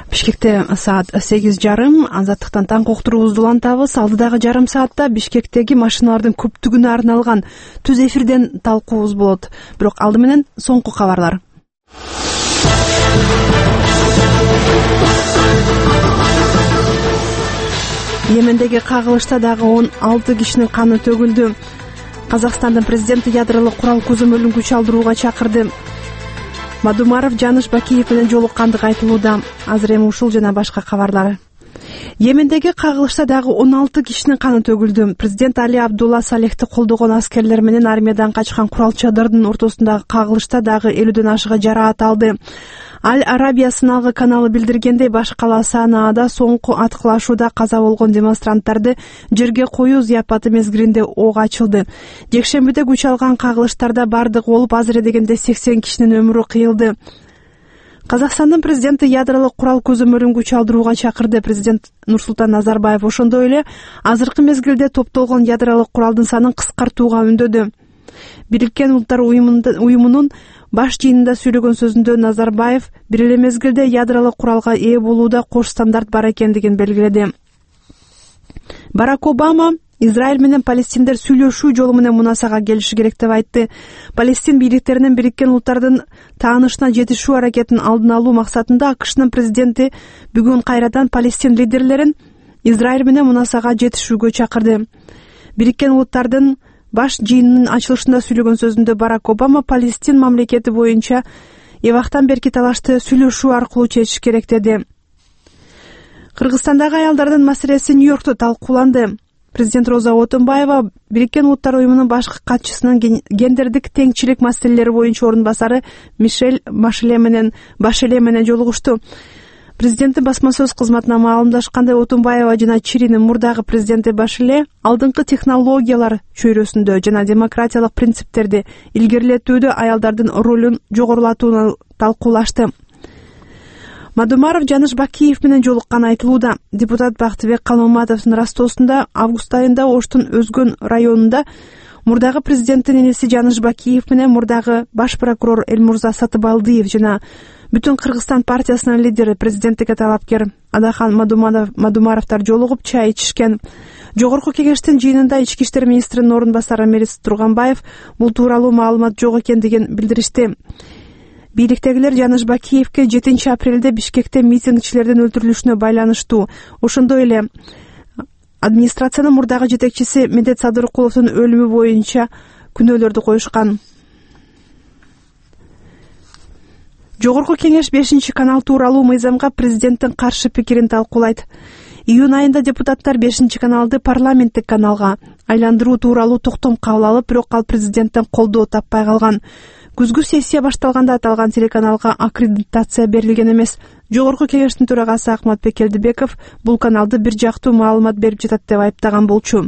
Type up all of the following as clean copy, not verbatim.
Бишкекте саат 8:30 Азаттыктан таңкы уктуруубузду улантабыз. Алдыдагы жарым саатта Бишкектеги машиналардын көптүгүнө арналган түз эфирден талкуубуз болот. Бирок алды менен соңку кабарлар. Йемендеги кагылышта дагы 16 кишинин каны төгүлдү. Казакстандын президенти ядролук курал көзөмөлүн күч алдырууга чакырды. Мадумаров Жаныш Бакиев менен жолуккандыгы айтылууда. Азыр эми ушул жана башка кабарлар. Йемендеги кагылышта дагы 16 кишинин каны төгүлдү. Президент Али Абдулла Салехти колдогон аскерлер менен армиядан качкан куралчылардын ортосундагы кагылышта дагы 50ден ашыгы жараат алды. Аль-Арабия сыналгы каналы билдиргендей, баш кала Санаада соңку аткылашууда каза болгон демонстранттарды жерге коюу зыяпаты мезгилинде ок ачылды. Жекшембиде күч алган кагылыштарда бардыгы болуп, азыр дегенде 80 кишинин өмүрү кыйылды. Казакстандын президенти ядролук курал көзөмөлүн күч алдырууга чакырды. Президент Нурсултан Назарбаев ошондой эле азыркы мезгилде топтолгон ядролук куралдын санын кыскартууга үндөдү. Бириккен Улуттар уюмунун баш жыйынында сүйлөгөн сөзүндө Назарбаев бир эле мезгилде ядролук куралга ээ болууда кош стандарт бар экендигин белгиледи. Барак Обама Израиль менен палестиндер сүйлөшүү жолу менен мунасага келиши керек деп айтты. Палестин бийликтеринин Бириккен Улуттардын таанышына жетишүү аракетин алдын алуу максатында АКШнын президенти бүгүн кайрадан палестин лидерлерин Израиль менен мунасага жетишүүгө чакырды. Бириккен Улуттардын баш жыйынынын ачылышында сүйлөгөн сөзүндө Барак Обама Палестин мамлекети боюнча эбактан берки талашты сүйлөшүү аркылуу чечиш керек деди. Кыргызстандагы аялдардын маселеси Нью-Йоркто талкууланды. Президент Роза Отунбаева Бириккен Улуттар уюмунун башкы катчысынын гендердик теңчилик маселелери боюнча орун басары Мишель Башеле менен жолугушту. Президенттин басма сөз кызматына маалымдашкандай, Отунбаева жана Чиринин мурдагы президенти Башеле алдыңкы технологиялар чөйрөсүндө жана демократиялык принциптерди илгерилетүүдө аялдардын ролун жогорулатууну талкуулашты. Мадумаров Жаныш Бакиев менен жолукканы айтылууда. Депутат Бактыбек Калмаматовдун Ростосунда август айында Оштун Өзгөн районунда мурдагы президенттин энеси Жаныш Бакиев менен мурдагы баш прокурор Элмурза Сатыбалдиев жана Бүтүн Кыргызстан партиясынын лидери, президенттикке талапкер Адахан Мадумаровдор жолугуп чай ичишкен. Жогорку кеңештин жыйынында ички иштер министринин орун басары Мирис Турганбаев бул тууралуу маалымат жок экендигин билдиришти. Бийликтегилер Жаныш Бакиевке 7 апрелде Бишкекте митингчилердин өлтүрүлүшүнө байланыштуу. Ошондой эле администрациянын мурдагы жетекчиси Медет Садыркуловдун өлүмү боюнча күнөөлөрдү коюшкан. Жогорку кеңеш 5-канал тууралуу мыйзамга президенттин каршы пикирин талкуулайт. Июнь айында депутаттар 5-каналды парламенттик каналга айландыруу тууралуу токтом кабыл алып, бирок ал президенттен колдоо таппай калган. Күзгү сессия башталганда аталган телеканалга аккредитация берилген эмес. Жогорку кеңештин төрагасы Акмат Пекелдибеков бул каналды бир жактуу маалымат берип жатат деп айыптаган болчу.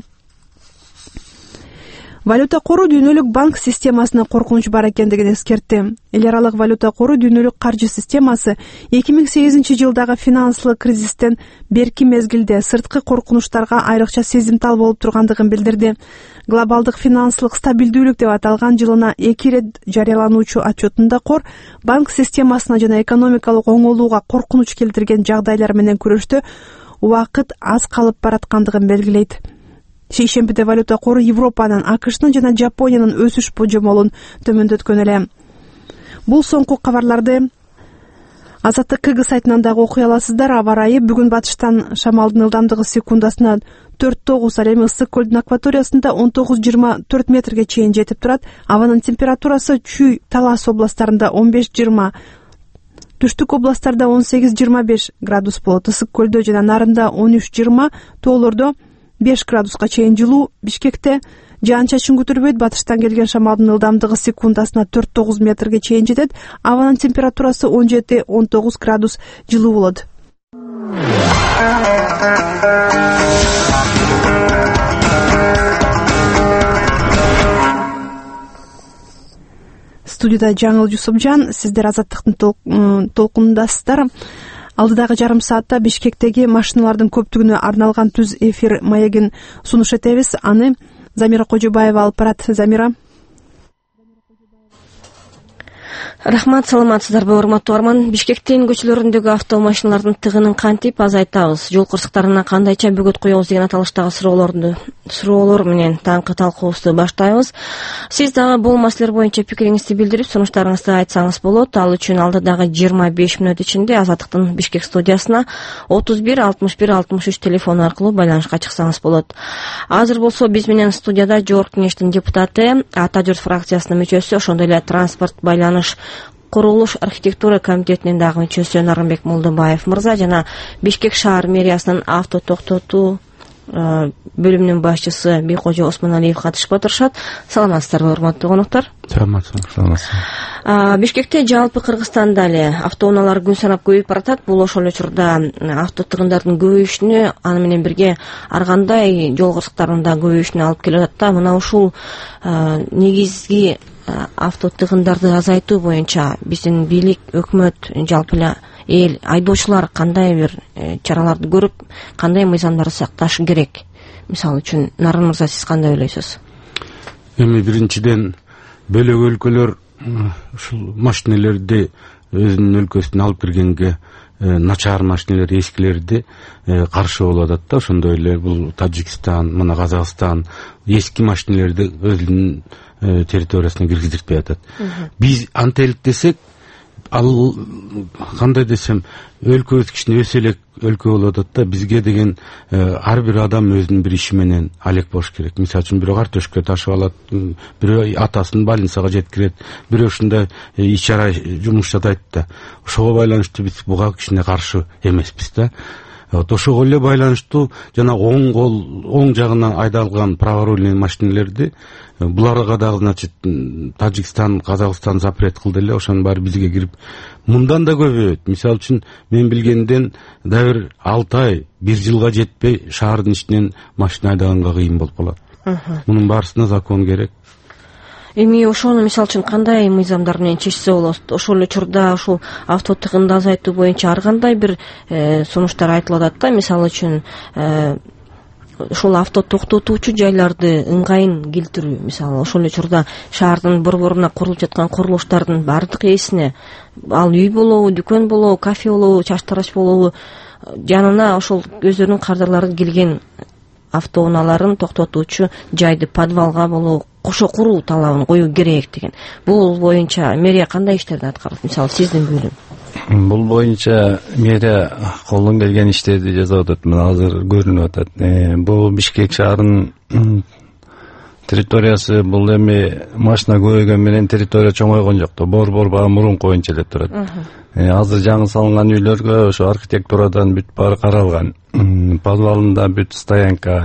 Валюта кору дүйнөлүк банк системасына коркунуч бар экендигин эскертти. Эл аралык валюта кору дүйнөлүк каржы системасы 2008 жылдагы финансылык кризистен берки мезгилде сырткы коркунучтарга айрыкча сезимтал болуп тургандыгын билдирди. Глобалдык финансылык стабилдүүлүк деп аталган жылына 2 рет жарыялануучу отчетунда кор банк системасына жана экономикалык оңолууга коркунуч келтирген жагдайлар менен күрөштө убакыт аз калып бараткандыгын белгилейт. Шейшембиде валюта кору Европанын, АКШнын жана Жапониянын өсүш божомолун төмөндөткөн эле. Бул соңку кабарларды Азаттык КГ сайтынан дагы окуй аласыздар. Аба ырайы бүгүн батыштан шамалдын ылдамдыгы секундасына 4-9, ал эми ысык көлдүн акваториясында 19-24 метрге чейин жетип турат. Абанын температурасы Чүй, Талас областарында 15-20, түштүк областарда 18-25 градус болот. Ысык көлдө жана Нарында 13-20, тоолордо 5 градуска чейин жылуу. Бишкекте жаан-чачын күтүлбөйт. Батыштан келген шамалдын ылдамдыгы секундасына 4-9 метрге чейин жетет. Абанын температурасы 17-19 градус жылуу болот. Студияда Жаңыл Жусупжан, сиздер Азаттыктын толкунундасыздар. Алдыдагы жарым саатта Бишкектеги машиналардын көптүгүнө арналган түз эфир маегин сунуш этебиз. Аны Замира Кожобаева алып барат. Замира. Рахмат, саламатсыздарбы, урматтуу угарман. Бишкектин көчөлөрүндөгү автомашиналардын тыгынын кантип азайтабыз, жол кырсыктарына кандайча бөгөт коебуз деген аталыштагы суроолор менен таңкы талкуубузду баштайбыз. Сиз дагы бул маселелер боюнча пикириңизди билдирип, сунуштарыңызды айтсаңыз болот. Ал үчүн алдыдагы 25 мүнөт ичинде Азаттыктын Бишкек студиясына 31 61 63 телефону аркылуу байланышка чыксаңыз болот. Азыр болсо биз менен студияда Жогорку Кеңештин депутаты, Ата Журт фракциясынын мүчөсү, ошондой эле транспорт байланыш Курулуш архитектура комитетинин дагы мүчөсү Нарымбек Молдобаев мырза жана Бишкек шаар мэриясынын авто токтотуу бөлүмүнүн башчысы Бийкожо Осмоналиев катышып отурушат. Саламатсыздарбы, урматтуу коноктор? Саламатсыз. Бишкекте жалпы Кыргызстанда эле автоунаалар күн санап көбөйүп баратат. Бул ошол учурда авто тыгындардын көбөйүшүнө, аны менен бирге ар кандай жол кырсыктарынын да көбөйүшүнө алып келип атат да. Мына ушул негизги авто тыгындарды азайтуу боюнча биздин бийлик, өкмөт, жалпы эле эл, айдоочулар кандай бир чараларды көрүп, кандай мыйзамдарды сакташы керек? Мисалы үчүн, Нарын мырза, сиз кандай ойлойсуз? Эми биринчиден бөлөк өлкөлөр ушул машинелерди өзүнүн өлкөсүнө алып киргенге начар машинелер, эскилерди каршы болуп атат да. Ошондой эле бул Тажикстан, мына Казакстан эски машинелерди өзүнүн территориясына киргизdirtпей атат. Биз антелик десек, ал кандай десем, өлкөбүз кичине өсө элек өлкө болуп атат да. Бизге деген ар бир адам өзүнүн бир иши менен алек болуш керек. Мисалы үчүн бирөө картошка ташып алат, бирөө атасын больницага жеткирет, бирөө ушундай иш чара жумуш жасайт да. Ошого байланыштуу биз буга кичине каршы эмеспиз да. Ошого эле байланыштуу жана оң жагынан айдалган праворульный машинелерди буларга дагы, значит, Тажикстан, Казакстан запрет кылды эле, ошонун баары бизге кирип мындан да көбөйөт. Мисалы үчүн мен билгенден дагы 6 ай, 1 жылга жетпей шаардын ичинен машина айдаганга кыйын болуп калат. Мунун баарысына закон керек. Эми ошону мисалы үчүн кандай мыйзамдар менен чечсе болот? Ошол учурда ушул авто тыгынды азайтуу боюнча ар кандай бир сунуштар айтылып атат да. Мисалы үчүн ушул авто токтотуучу жайларды ыңгайын келтирүү. Мисалы ошол учурда шаардын борборуна курулуп жаткан курулуштардын баардык ээсине, ал үй болобу, дүкөн болобу, кафе болобу, чач тараш болобу, жанына ошол өздөрүнүн кардарлары келген автоунааларын токтотуучу жайды подвалга болобу кошо куруу талабын коюу керек деген. Бул боюнча мэрия кандай иштерди аткарат? Мисалы сиздин бөлүм. Бул боюнча мэрия колдон келген иштерди жасап атат. Мына азыр көрүнүп атат. Бул Бишкек шаарынын территориясы, бул эми машина көбөйгөн менен территория чоңойгон жок да. Борбор баа мурунку боюнча эле турат. Азыр жаңы салынган үйлөргө ошо архитектурадан бүт баары каралган. Подвалында бүт стоянка,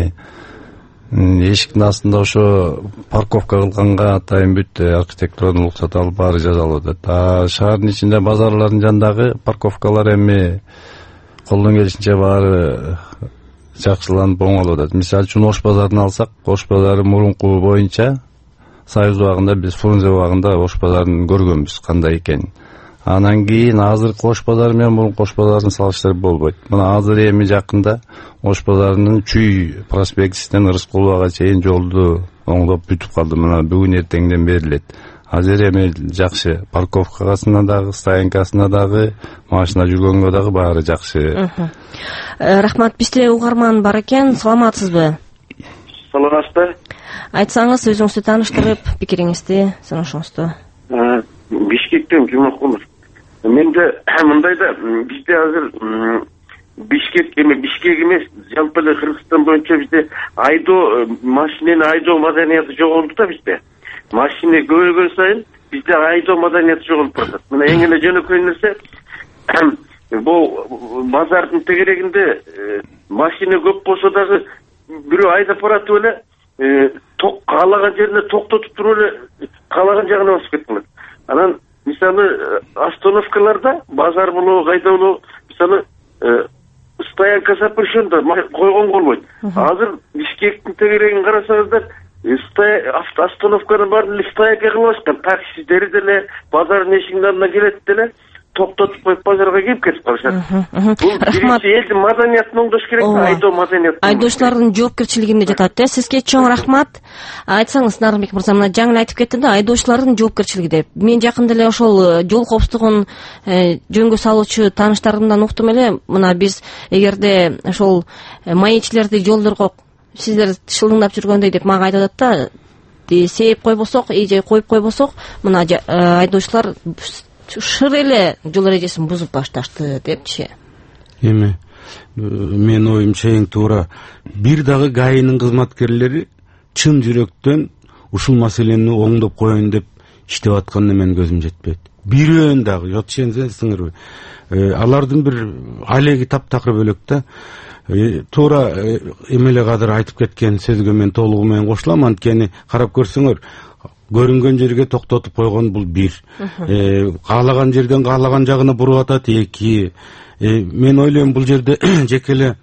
эшиктин астында ошо парковка кылганга атайын бүт архитектурадан уруксат алып баары жасалып атат. Шаардын ичинде базарлардын жанындагы парковкалар эми колдон келишинче баары жакшыланып оңолуп атат. Мисалы үчүн Ош базарын алсак, Ош базары мурунку боюнча Союз убагында биз Фрунзе убагында Ош базарын көргөнбүз кандай экенин. Анан кийин азыркы Ош базары менен мурунку Ош базарын салыштырып болбойт. Мына азыр эми жакында Ош базарынын Чүй проспектисинен Рыскуловага чейин жолду оңдоп бүтүп калды. Мына бүгүн эртеңден берилет. Азыр эми жакшы, парковкасына дагы, стоянкасына дагы, машина жүргөнгө дагы баары жакшы. Рахмат, бизде угарман бар экен. Саламатсызбы? Саламатсызбы? Айтсаңыз, өзүңүздү тааныштырып, пикириңизди сунушуңузду. Бишкектен Жумакулов. Менде мындайда, бизде азыр Бишкек эмес, жалпы эле Кыргызстан боюнча бизде машинени айдоо маданияты жоголду да бизде. Машина көбөйгөн сайын бизде айдоо маданияты жоголуп барат. Мына эң эле жөнөкөй нерсе, бул базардын тегерегинде машина көп болсо дагы бирөө айдап баратып эле каалаган жерине токтотуп туруп эле каалаган жагына басып кеткен. Анан мисалы остановкаларда базар болобу, кайда болобу, мисалы стоянка запрещенда койгонго болбойт. Азыр Бишкектин тегерегин карасаңыздар, остановканын баарын стоянка кылып ачкан. Таксилер деле базардын эшигинин алдына келет деле, токтотуп коюп базарга кирип кетип калышат. Бул биринчи элдин маданиятын оңдош керек да, айдоо маданиятын. Айдоочулардын жоопкерчилигинде жатат Сизге чоң рахмат. Айтсаңыз, Нарымбек мырза, мына жаңы айтып кетти да, айдоочулардын жоопкерчилиги деп. Мен жакында эле ошол жол коопсуздугун жөнгө салуучу тааныштарымдан уктум эле. Мына биз эгерде ошол маечилерди жолдорго сиздер шылдыңдап жүргөндөй деп мага айтып атат да, сейип койбосок, же коюп койбосок, мына айдоочулар шыр эле жол эрежесин бузуп башташты депчи. Эми менин оюмча эң туура бир дагы ГАИнин кызматкерлери чын жүрөктөн ушул маселени оңдоп коеюн деп иштеп атканына менин көзүм жетпейт. Бирөөн дагы жот ишенсеңизби, алардын бир алеги таптакыр бөлөк да. Туура эмеле кадыр айтып кеткен сөзгө мен толугу менен кошулам. Анткени карап көрсөңөр, көрүнгөн жерге токтотуп койгон бул бир, каалаган жерден каалаган жагына буруп атат эки. Мен ойлойм, бул жерде жеке эле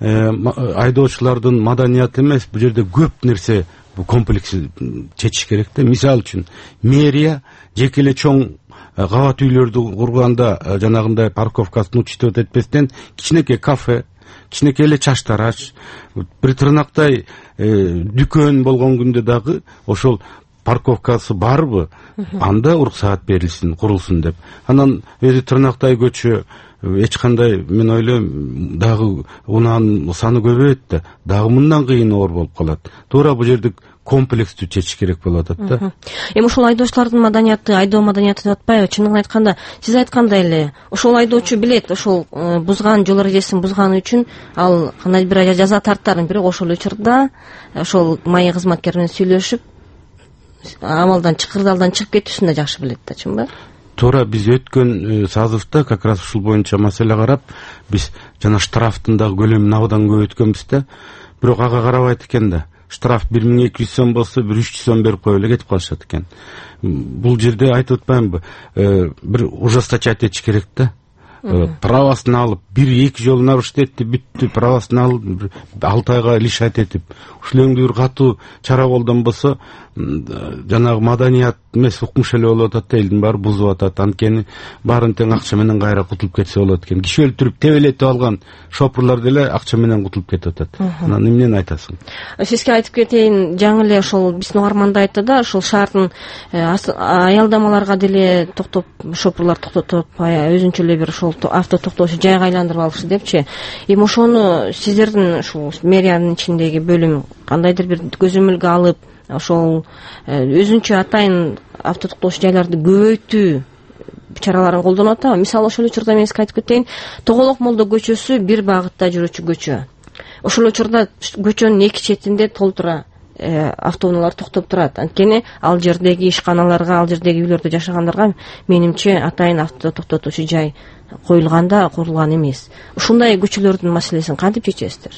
айдоочулардын маданияты эмес, бул жерде көп нерсе комплекс чечиш керек да. Мисалы үчүн мэрия жеке эле чоң кабат үйлөрдү курганда жанагындай парковкасын учтет этпестен кичинекей кафе, кичинекей эле чаштарач, бир тырнактай дүкөн болгон күндө дагы ошол парковкасы барбы, анда уруксаат берилсин, курулсун деп. Анан өзү тырнактай көчө эч кандай, мен ойлойм, дагы унаанын саны көбөйөт да, дагы мындан кыйын оор болуп калат. Туура бул жерде комплекстүү чечиш керек болуп атат да. Эми ушул айдоочулардын маданияты, айдоо маданияты деп атпайбы? Чынын айтканда, сиз айткандай эле, ошол айдоочу билет, ошол бузган жол эрежесин бузганы үчүн ал кандай бир жаза тартарын, бирок ошол учурда ошол майы кызматкер менен сүйлөшүп амалдан чыкырдалдан чыгып кетүүсүн да жакшы билет да, чынбы? Туура, биз өткөн сазывда как раз ушул боюнча маселе карап, биз жана штрафтын дагы көлөмүн абдан көбөйткөнбүз да. Бирок ага карабайт экен да. Штраф 1200 сом болсо, 300 сом берип коюп эле кетип калышат экен. Бул жерде айтып атпаймынбы, бир ужесточать этиш керек да. Правасын алып, 1-2 жолу нарушить этти, бүттү, правасын алып, 6 айга лишать этип, ушулеңди бир катуу чара колдонбосо, жанагы маданият эмес, укмуш эле болуп атат да, элдин баары бузуп атат. Анткени баарын тең акча менен кайра кутулуп кетсе болот экен. Киши өлтүрүп, тебелетип алган шопурлар деле акча менен кутулуп кетип атат. Анан эмнени айтасың? Сизге айтып кетейин, жаңы эле ошол биздин угарманда айтты да, ошол шаардын аялдамаларга деле токтоп, шопурлар токтотуп, өзүнчө эле бир ошол авто токтоочу жайга айландырып алышы депчи. Эми ошону сиздердин ушул мэриянын ичиндеги бөлүм кандайдыр бир көзөмөлгө алып, ошол өзүнчө атайын авто токтоочу жайларды көбөйтүү чараларын колдонуп атабы? Мисалы, ошол учурда мен сизге айтып кетейин, Тоголок молдо көчөсү бир багытта жүрүүчү көчө. Ошол учурда көчөнүн эки четинде толтура автоунаалар токтоп турат. Анткени ал жердеги ишканаларга, ал жердеги үйлөрдө жашагандарга менимче атайын авто токтотуучу жай коюлганда курулган эмес. Ушундай көчөлөрдүн маселесин кантип чечесиздер?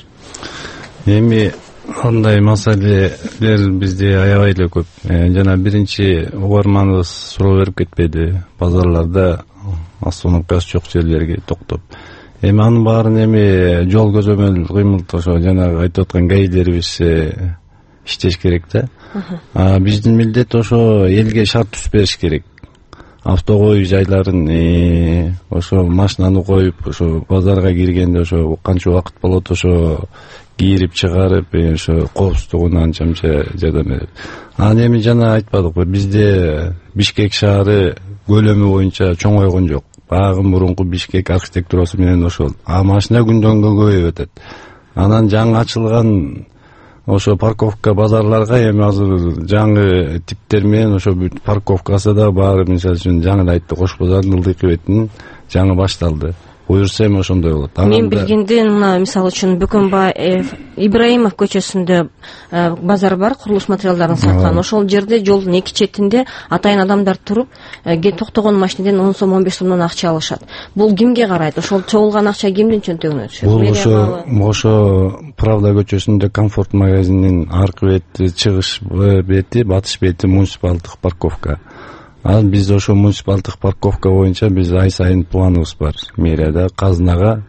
Эми андай маселелер бизде аябай эле көп. Жана биринчи угарманыбыз суроо берип кетпеди, базарларда остановкасы жок жерлерге токтоп. Эми анын баарын эми жол көзөмөл кыймылт ошо жанагы айтып аткан ГАИдерибиз иштеш керек да. Биздин милдет ошо элге шарт түзүп бериш керек. Авто коюу жайларын, ошо машинаны коюп, ошо базарга киргенде ошо канча убакыт болот, ошо кирип чыгарып, ошо коопсуздугуна анча-мынча жардам берет. Анан эми жана айтпадыкпы, бизде Бишкек шаары көлөмү боюнча чоңойгон жок. Багы мурунку Бишкек архитектурасы менен ошол. Машина күндөн күнгө көбөйүп атат. Анан жаңы ачылган ошо парковка базарларга эми азыр жаңы типтер менен ошо бүт парковкасы да баары, мисалы үчүн жаңы айтты, Кош базардын ылдыйкы бетинин жаңы башталды. Буюрса эми ошондой болот. Мен билгенден, мына мисалы үчүн Бөкөнбай Ибраимов көчөсүндө базар бар, курулуш материалдарын саткан. Ошол жерде жолдун эки четинде атайын адамдар туруп, токтогон машинеден 10 сом 15 сомдон акча алышат. Бул кимге карайт? Ошол чогулган акча кимдин чөнтөгүнө түшөт? Бул ошо Правда көчөсүндө Комфорт магазинин аркы бети, чыгыш бети, батыш бети муниципалдык парковка. Ал биз ошо муниципалдык парковка боюнча биз ай сайын планыбыз бар. Мэрияда казынага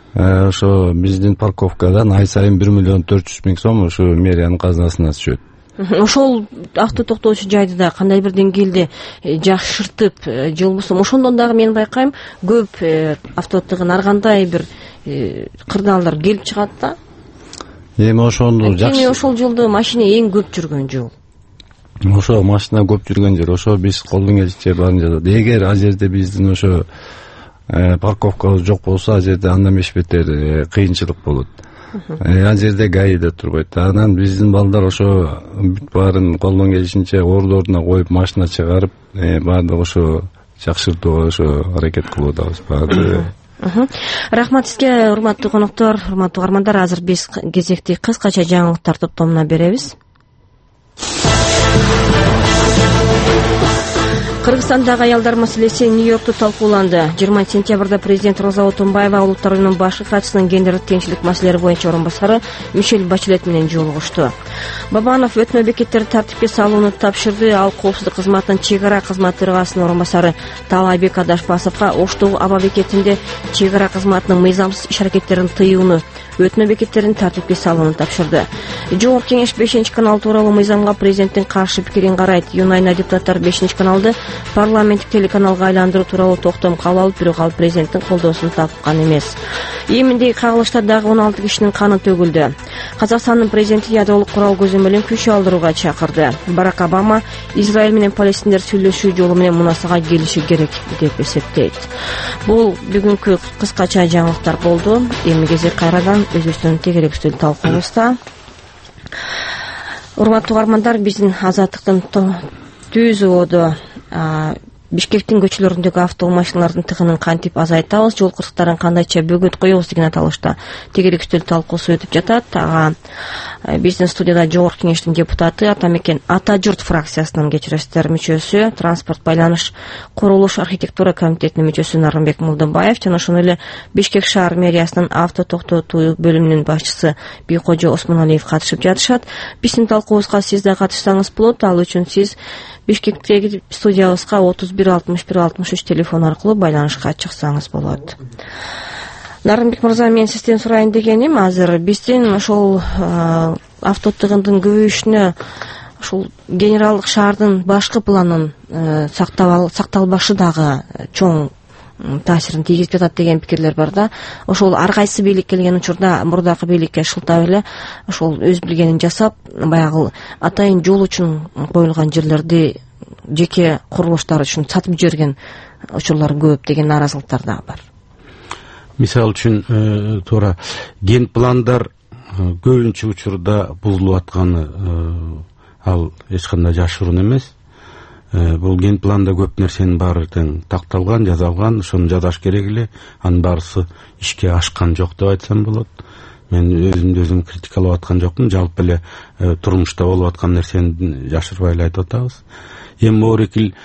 ошо биздин парковкадан ай сайын 1 миллион 400 миң сом ошо мэриянын казынасына түшөт. Ошол авто токтоочу жайды да кандай бир деңгээлде жакшыртып жылбосо ошондон дагы мен байкайм көп авто тыгын ар кандай бир кырдаалдар келип чыгат да. Эми ошону жакшы. Ошол жолдо машина эң көп жүргөн жол. Ошо машина көп жүргөн жер, ошо биз колдон келишинче баарын жасадык. Эгер ал жерде биздин ошо парковка жок болсо, ал жерде андан бетер кыйынчылык болот. Ал жерде ГАИ да турбайт. Анан биздин балдар ошо бүт баарын колдон келишинче ордоруна коюп, машина чыгарып, баардык ошо жакшыртууга ошо аракет кылып атабыз. Рахмат сизге, урматтуу коноктор, урматтуу угармандар. Азыр биз кезекти кыскача жаңылыктар топтомуна беребиз. Кыргызстандагы аялдар маселеси Нью-Йоркто талкууланды. 20 сентябрда президент Роза Отунбаева улуттар уюмунун башкы катчысынын гендердик теңчилик маселелери боюнча орун басары Мишель Бачелет менен жолугушту. Бабанов өтмө бекеттерди тартипке салууну тапшырды. Ал коопсуздук кызматынын чек ара кызмат төрагасынын орун басары Таалайбек Адашбасовго Оштогу аба бекетинде чек ара кызматынын мыйзамсыз иш аракеттерин тыюуну, өтмө бекеттерин тартипке салууну тапшырды. Жогорку кеңеш 5-канал тууралуу мыйзамга президенттин каршы пикирин карайт. Июнь айында депутаттар 5-каналды парламенттик телеканалга айландыруу тууралуу токтом кабыл алып, бирок ал президенттин колдоосун тапкан эмес. Йемендеги кагылышта дагы 16 кишинин каны төгүлдү. Казакстандын президенти ядролук курал көзөмөлүн күч алдырууга чакырды. Барак Обама Израиль менен палестиндер сүйлөшүү жолу менен мунасага келиши керек деп эсептейт. Бул бүгүнкү кыскача жаңылыктар болду. Эми кезек кайрадан өзүбүздүн тегеректүү талкуубузда. Урматтуу угармандар, биздин Азаттыктын түз заводу Бишкектин көчөлөрүндөгү автомашиналардын тыгынын кантип азайтабыз, жол кырсыктарын кандайча бөгөт коебуз деген аталышта тегеректүү талкуусу өтүп жатат. Биздин студияда Жогорку кеңештин депутаты, Атамекен Ата журт фракциясынын кечиресиздер мүчөсү, транспорт байланыш курулуш архитектура комитетинин мүчөсү Нарымбек Мулдубаев жана ошондой эле Бишкек шаар мэриясынын авто токтотуу бөлүмүнүн башчысы Бийкожо Осмоналиев катышып жатышат. Биздин талкуубузга сиз да катышсаңыз болот. Ал үчүн сиз Бишкектеги студиябызга 31 61 63 телефон аркылуу байланышка чыксаңыз болот. Нарымбек мырза, мен сизден сурайын дегеним, азыр биздин ошол авто тыгындын көбөйүшүнө ушул генералдык шаардын башкы планын сакталбашы дагы чоң таасирин тийгизип жатат деген пикирлер бар да. Ошол ар кайсы бийлик келген учурда мурдакы бийликке шылтап эле ошол өз билгенин жасап, баягы атайын жол үчүн коюлган жерлерди жеке курулуштар үчүн сатып жиберген учурлар көп деген нааразылыктар дагы бар. Мисалы үчүн туура ген пландар көбүнчө учурда бузулуп атканы ал эч кандай жашыруун эмес. Бул ген планда көп нерсенин баары тең такталган, жазалган, ошону жасаш керек эле. Анын баарысы ишке ашкан жок деп айтсам болот. Мен өзүм критикалап аткан жокмун, жалпы эле турмушта болуп аткан нерсени жашырбай эле айтып атабыз. Эми могу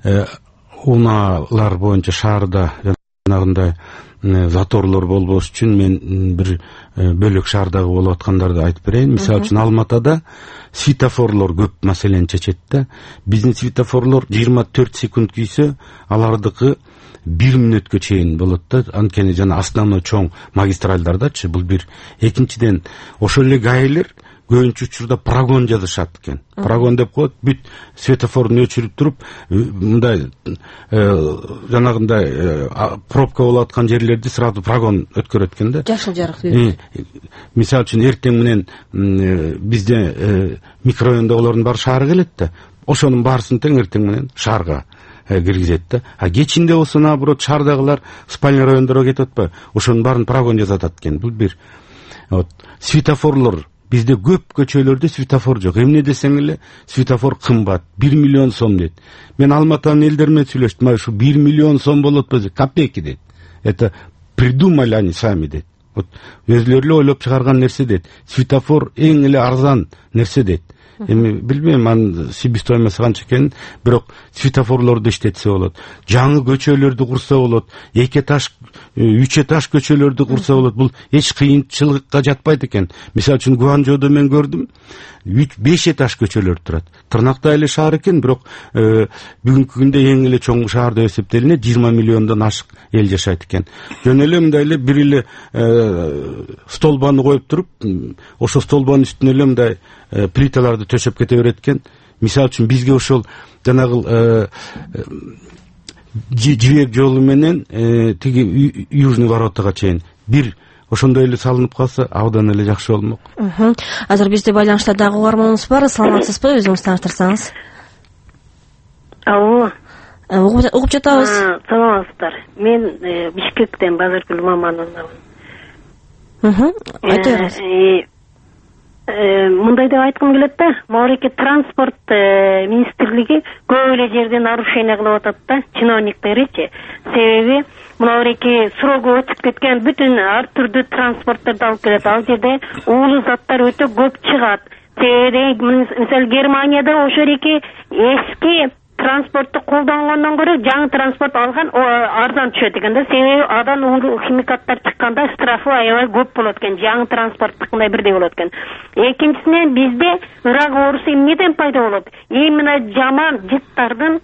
унаалар боюнча шаарда жанагындай заторлор болбош үчүн мен бир бөлөк шаардагы болуп аткандарды айтып берейин. Мисалы үчүн Алматада светофорлор көп маселени чечет да. Биздин светофорлор 24 секунд күйсө, алардыкы 1 мүнөткө чейин болот да. Анткени жана основной чоң магистралдардачы бул бир. Экинчиден, ошол эле гаилер көбүнчө учурда прогон жазышат экен. Прогон деп коет, бүт светофорун өчүрүп туруп, мындай жанагындай пробка болуп аткан жерлерди сразу прогон өткөрөт экен да. Жашыл жарык берет. Мисалы үчүн эртең менен бизде микрорайондогулардын баары шаарга келет да. Ошонун баарысын тең эртең менен шаарга киргизет да. Кечинде болсо наоборот шаардагылар спальный райондорго кетип атпайбы? Ошонун баарын прогон жасатат экен. Бул бир. Светофорлор бизде көп көчөлөрдө светофор жок. Эмне десең эле светофор кымбат, 1 миллион сом дейт. Мен Алматанын элдери менен сүйлөштүм, ушу 1 миллион сом болот болсо копейки дейт. Это придумали они сами дейт. Вот өзлөрү эле ойлоп чыгарган нерсе дейт. Светофор эң эле арзан нерсе дейт. Эми билбейм анын себестоимость канча экенин, бирок светофорлорду иштетсе болот. Жаңы көчөлөрдү курса болот. 2 этаж, 3 этаж көчөлөрдү курса болот. Бул эч кыйынчылыкка жатпайт экен. Мисалы үчүн Гуанчжоодо мен көрдүм, 5 этаж көчөлөр турат. Тырнактай эле шаар экен, бирок бүгүнкү күндө эң эле чоң шаар деп эсептелинет, 20 миллиондон ашык эл жашайт экен. Жөн эле мындай эле бир эле столбаны коюп туруп, ошо столбанын үстүнө эле мындай плиталарды төшөп кете берет экен. Мисалы үчүн бизге ошол жанагы жибек жолу менен тиги южный воротага чейин бир ошондой эле салынып калса абдан эле жакшы болмок. Азыр бизде байланышта дагы угарманыбыз бар. Саламатсызбы? Өзүңүз тааныштырсаңыз. Алло. Угуп жатабыз. Саламатсыздар. Мен Бишкектен Базаргүл Мамановнамын. Айтыңыз. Мындай деп айткым келет да, Мауреке транспорт министрлиги көп эле жерде нарушение кылып атат да, чиновниктеричи. Себеби Мауреке срогу өтүп кеткен бүтүн ар түрдүү транспорттарды алып келет. Ал жерде уулуу заттар өтө көп чыгат. Себеби мисалы Германияда ошол эки эски транспортты колдонгондон көрө жаңы транспорт алган арзан түшөт экен да. Себеби адан уулуу химикаттар чыкканда штрафы аябай көп болот экен. Жаңы транспорттукундай бирдей болот экен. Экинчисинен бизде ырак ооруусу эмнеден пайда болот? Именно жаман жыттардын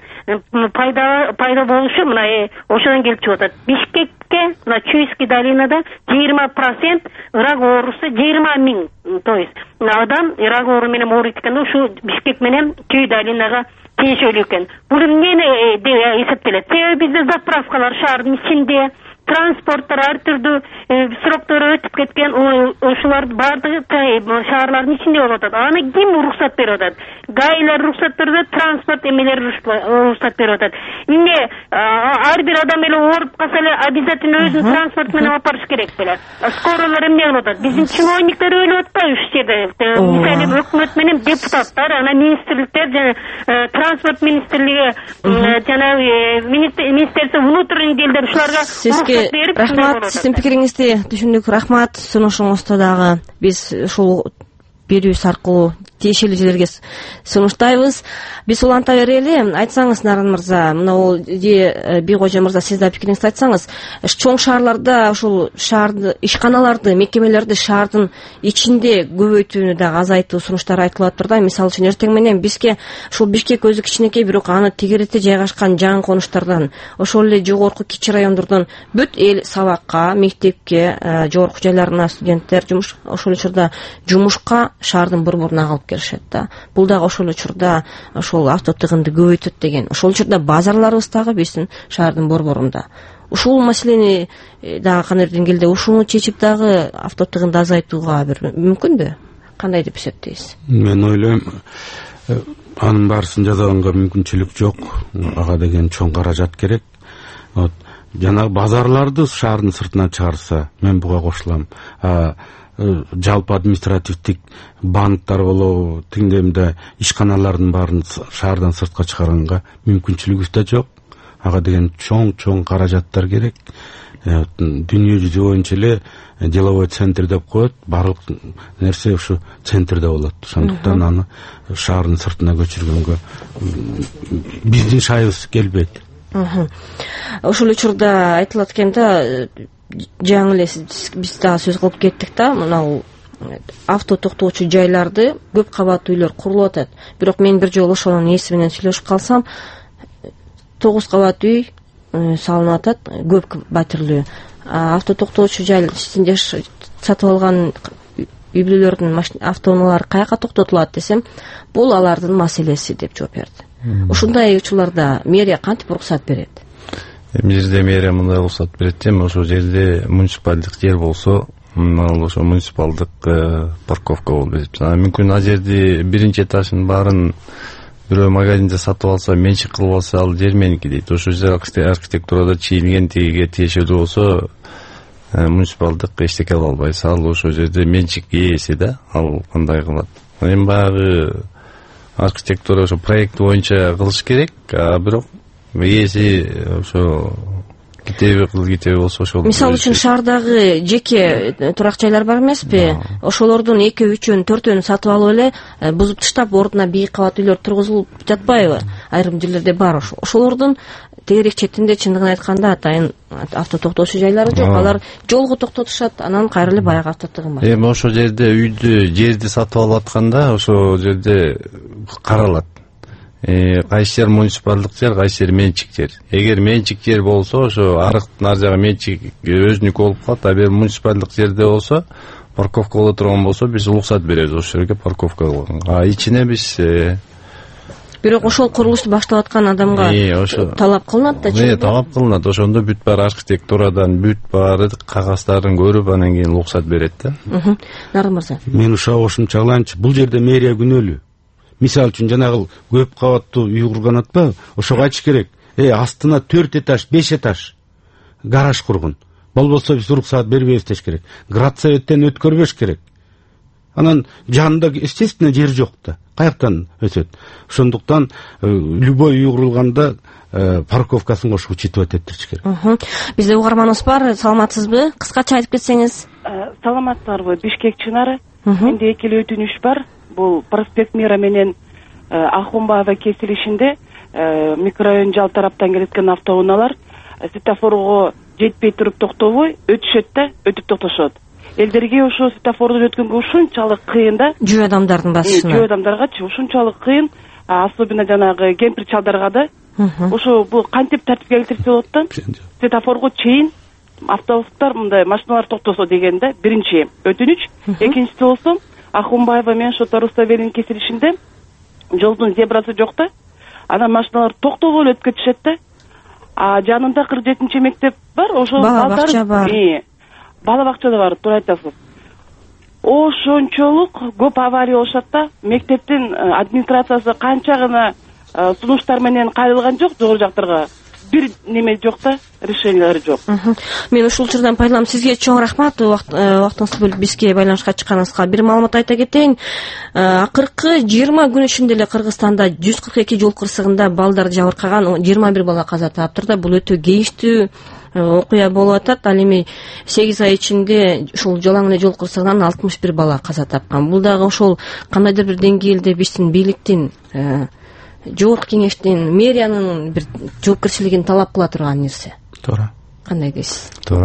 пайда болушу мына ошодон келип чыгып атат. Бишкекке мына Чуйский долинада 20% ырак оорусу 20 000, то есть адам ырак оору менен ооруйт экен. Ушу Бишкек менен Чуй долинага тиешелүү экен. Бул эмне деп эсептелет? Себеби бизде заправкалар шаардын ичинде, транспорттор ар түрдүү сроктору өтүп кеткен, ошолордун баардыгы шаарлардын ичинде болуп атат. Аны ким уруксат берип атат? Гаилер уруксат берип атат, транспорт эмелери уруксат берип атат. Эмне ар бир адам эле ооруп калса эле обязательно өзүнүн транспорт менен алып барыш керек беле? Скоролор эмне кылып атат? Биздин чиновниктер өлүп атпайбы ушул жерде? Мисалы өкмөт менен депутаттар, ана министрликтер жана транспорт министрлиги жана министерство внутренних делдер ушуларга рахмат, сиздин пикириңизди түшүндүк. Рахмат, сунушуңузду дагы биз ушул берүүбүз аркылуу тиешелүү жерлерге сунуштайбыз. Биз уланта берели. Айтсаңыз, Нарын мырза, мына ол Бийкожо мырза, сиз да пикириңизди айтсаңыз, чоң шаарларда ушул шаарды, ишканаларды, мекемелерди шаардын ичинде көбөйтүүнү дагы азайтуу сунуштар айтылып атыр да. Мисалы үчүн эртең менен бизге ушул Бишкек өзү кичинекей, бирок аны тегеретте жайгашкан жаңы конуштардан, ошол эле жогорку кичи райондордон бүт эл сабакка, мектепке, жогорку жайларына студенттер ошол учурда жумушка шаардын борборуна калып келишет да. Бул дагы ошол учурда ошол автотыгынды көбөйтөт деген. Ошол учурда базарларыбыз дагы биздин шаардын борборунда. Ушул маселени дагы кандай деңгээлде ушуну чечип дагы автотыгынды азайтууга бир мүмкүнбү? Кандай деп эсептейсиз? Мен ойлойм, анын баарысын жасаганга мүмкүнчүлүк жок. Ага деген чоң каражат керек. Жана базарларды шаардын сыртына чыгарса, мен буга кошулам. Жалпы административдик банктар болобу, тиңдемде ишканалардын баарын шаардан сыртка чыгарганга мүмкүнчүлүгүбүз да жок. Ага деген чоң каражаттар керек. Дүйнө жүзү боюнча эле деловой центр деп коет, баардык нерсе ушу центрде болот. Ошондуктан аны шаардын сыртына көчүргөнгө биздин шайыбыз келбейт. Ошол учурда айтылат экен да, жаңы эле биз дагы сөз кылып кеттик да, мына авто токтоочу жайларды көп кабаттуу үйлөр курулуп атат. Бирок мен бир жолу ошонун ээси менен сүйлөшүп калсам, 9 кабат үй салынып атат, көп батирлүү. Авто токтоочу жай ичинде сатып алган үй бүлөлөрдүн автоунаалары каяка токтотулат десем, бул алардын маселеси деп жооп берди. Ушундай учурларда мэрия кантип уруксат берет? Эми жерде мэрия мындай уруксат берет эми, ошол жерде муниципалдык жер болсо, ал ошо муниципалдык парковка болуп берет. Мүмкүн ал жерди биринчи этажын баарын бирөө магазинде сатып алса, менчик кылып алса, ал жер меники дейт. Ошол жер архитектурада чийилген, тигиге тиешелүү болсо, муниципалдык эчтеке кыла албайсыз. Ал ошол жерде менчик ээси да, ал кандай кылат. Эми баягы архитектура ошо проект боюнча кылыш керек, бирок ээси ошо китеби болсо ошол. Мисалы үчүн шаардагы жеке турак жайлар бар эмеспи? Ошолордун 2-3-өн 4-өн сатып алып эле бузуп таштап, ордуна бийик кабат үйлөр тургузулуп жатпайбы? Айрым жерлерде бар ошол. Ошолордун тегерек четинде чындыгын айтканда атайын авто токтоочу жайлары жок. Алар жолго токтотушат, анан кайра эле баягы автотыгын бар. Эми ошол жерде жерди сатып алып атканда ошол жерде каралат. Кайсы жер муниципалдык жер, кайсы жер менчик жер. Эгер менчик жер болсо, ошо арыктын ар жагы менчик өзүнүкү болуп калат. А бир муниципалдык жерде болсо, парковка боло турган болсо биз уруксат беребиз ошол жерге парковка кылганга. Ичине биз бирок ошол курулушту баштап аткан адамга талап кылынат да. Талап кылынат. Ошондо бүт баары архитектурадан бүт баары кагаздарын көрүп анан кийин уруксат берет да. Нарым мырза. Мен ушуга кошумча кылайынчы. Бул жерде мэрия күнөөлүү. Мисалы үчүн жанагы көп кабаттуу үй курган атпайбы? Ошого айтыш керек. Астына 4 этаж, 5 этаж гараж кургун. Болбосо биз уруксат бербейбиз деш керек. Градсоветтен өткөрбөш керек. Анан жанында естественно жер жок да. Каяктан өсөт? Ошондуктан любой үй курулганда парковкасын кошуп учитывать этириш керек. Бизде угарманыбыз бар. Саламатсызбы? Кыскача айтып кетсеңиз. Саламатсыздарбы? Бишкек Чынары. Менде эки эле өтүнүш бар. Бул проспект Мира менен Ахунбаева кесилишинде микрорайон жал тараптан келеткен автоунаалар светофорго жетпей туруп токтобой өтүшөт да, өтүп токтошот. Элдерге ошо светофордон өткөнгө ушунчалык кыйын да. Жөө адамдардын басышына. Жөө адамдаргачы ушунчалык кыйын, особенно жанагы кемпир чалдарга да. Ошо бул кантип тартипке келтирсе болот да? Светофорго чейин автобустар мындай машиналар токтосо деген да. Биринчи өтүнүч. Экинчиси болсо Ахунбаева менен Шотарустабелин кесилишинде жолдун зебрасы жок да. Анан машиналар токтобой өтүп кетишет да. Жанында 47-чи мектеп бар, ошо бала бакча бар. Бала бакча да бар, туура айтасыз. Ошончолук көп авария болушат да. Мектептин администрациясы канча гана сунуштар менен кайрылган жок жогору жактарга. Бир неме жок да, решениялары жок. Мен ушул учурдан пайдаланып сизге чоң рахмат убактыңызды бөлүп бизге байланышка чыкканыңызга. Бир маалымат айта кетейин. Акыркы 20 күн ичинде эле Кыргызстанда 142 жол кырсыгында балдарды жабыркаган 21 бала каза таптыр да. Бул өтө кейиштүү окуя болуп атат. Ал эми 8 ай ичинде ушул жалаң эле жол кырсыгынан 61 бала каза тапкан. Бул дагы ошол кандайдыр бир деңгээлде биздин бийликтин жогорку кеңештин, мэриянын бир жоопкерчилигин талап кыла турган нерсе. Туура. Кандай дейсиз? Туура.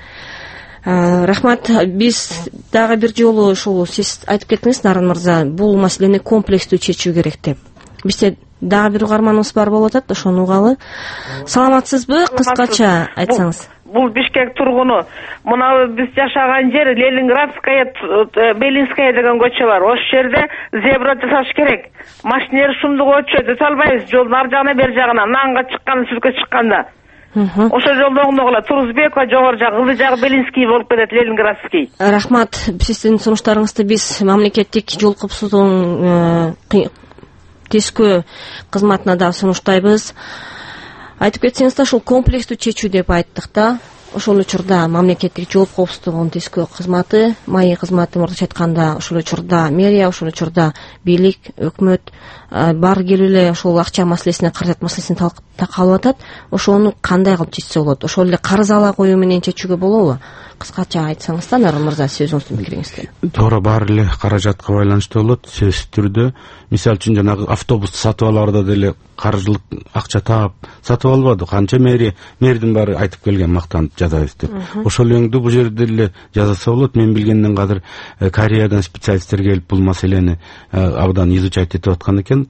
Рахмат. Биз дагы бир жолу ушул сиз айтып кеттиңиз, Нарын мырза, бул маселени комплекстүү чечүү керек деп. Бизде дагы бир угарманыбыз бар болуп атат, ошону угалы. Саламатсызбы? Кыскача айтсаңыз. Бул Бишкек тургуну. Мына биз жашаган жер Ленинградская, Белинская деген көчө бар. Ошол жерде зебра жасаш керек. Машинелер шумдук өтүшөт, өтө албайбыз. Жолдун ар жагына бер жагына, нанга чыкканда, сүзгө чыкканда. Ошол жолдон огула Турузбекова жогору жагы, ылдый жагы Белинский болуп кетет, Ленинградский. Рахмат. Сиздин сунуштарыңызды биз мамлекеттик жол коопсуздугунун тескөө кызматына да сунуштайбыз. Айтып кетсеңиз да, ушул комплекстүү чечүү деп айттык да. Ошол учурда мамлекеттик жол коопсуздугунун тескөө кызматы, майы кызматы, мурдача айтканда, ошол учурда мэрия, ошол учурда бийлик, өкмөт бар келип эле ошол акча маселесине, каражат маселесине такалып атат. Ошону кандай кылып чечсе болот? Ошол эле карыз ала коюу менен чечүүгө болобу? Кыскача айтсаңыз да, Нарын мырза, сиз өзүңүздүн пикириңизди. Туура, баары эле каражатка байланыштуу болот, сөзсүз түрдө. Мисалы үчүн жанагы автобусту сатып алаарда деле каржылык акча таап сатып албады. Канча мэрдин баары айтып келген, мактанып жазабыз деп. Ошол өңдү бул жерде эле жазса болот. Мен билгенден кадыр Кореядан специалисттер келип бул маселени абдан изучать этип аткан экен.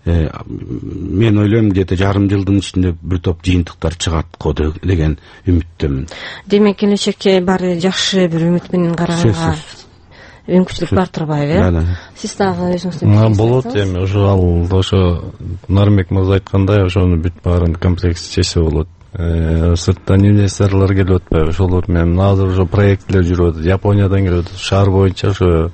Мен ойлойм, где-то жарым жылдын ичинде бир топ жыйынтыктар чыгат деген үмүттөмүн. Демек келечекке баары жакшы бир үмүт менен караганга мүмкүнчүлүк бар турбайбы? Сиз дагы өзүңүздүн болот эми ошо Нарымбек мырза айткандай, ошону бүт баарын комплекс чечсе болот. Сырттан инвесторлор келип атпайбы? Ошолор менен азыр ошо проекттер жүрүп атат. Япониядан келип атат. Шаар боюнча ошо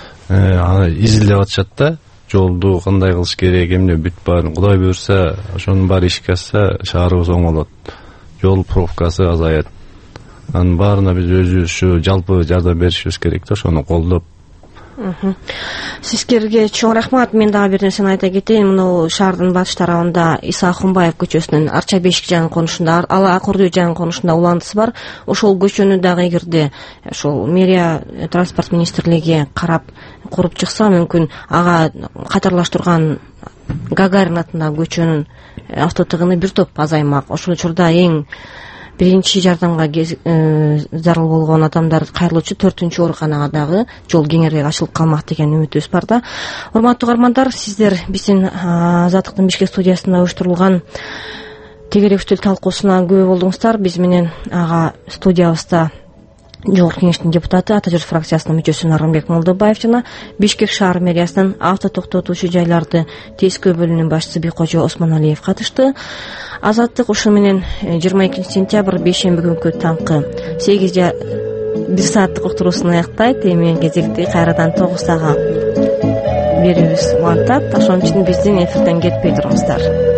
изилдеп атышат да. Жолду кандай кылыш керек, эмне бүт баарын Кудай буйрса, ошонун баары ишке ашса, шаарыбыз оңолот. Жол пробкасы азаят. Анын баарына биз өзүбүз ушу жалпы жардам беришибиз керек да, ошону колдоп. Сизге чоң рахмат. Мен дагы бир нерсени айта кетейин. Мына шаардын батыш тарабында Иса Ахунбаев көчөсүнүн Арча Бешик жагын конушунда, Ала Акурдуу жагын конушунда уландысы бар. Ошол көчөнү дагы эгерде ошол мэрия, транспорт министрлиги карап куруп чыкса, мүмкүн ага катарлаштырган Гагарин атындагы көчөнүн автотыгыны бир топ азаймак. Ошол учурда эң биринчи жардамга зарыл болгон адамдар кайрылуучу 4-чү ооруканага дагы жол кеңирээк ачылып калмак деген үмүтүбүз бар да. Урматтуу угармандар, сиздер биздин Азаттыктын Бишкек студиясында уюштурулган тегерек үстөл талкуусуна күбө болдуңуздар. Биз менен ага студиябызда Жогорку Кеңештин депутаты, Ата Журт фракциясынын мүчөсү Нарымбек Молдобаев жана Бишкек шаар мэриясынын авто токтотуучу жайларды тескөө бөлүмүнүн башчысы Беккожо Осмоналиев катышты. Азаттык ушу менен 22 сентябрь бейшемби күнкү таңкы 1 сааттык уктуруусун аяктайт. Эми кезекти кайрадан 9 сага берүүбүз улантат. Ошон үчүн биздин эфирден кетпей туруңуздар.